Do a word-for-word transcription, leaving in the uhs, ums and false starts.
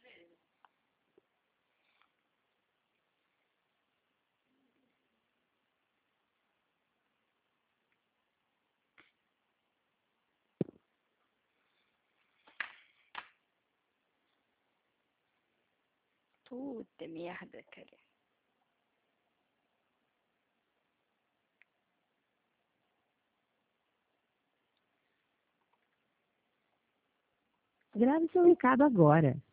とってもhade kare. Grave seu recado agora.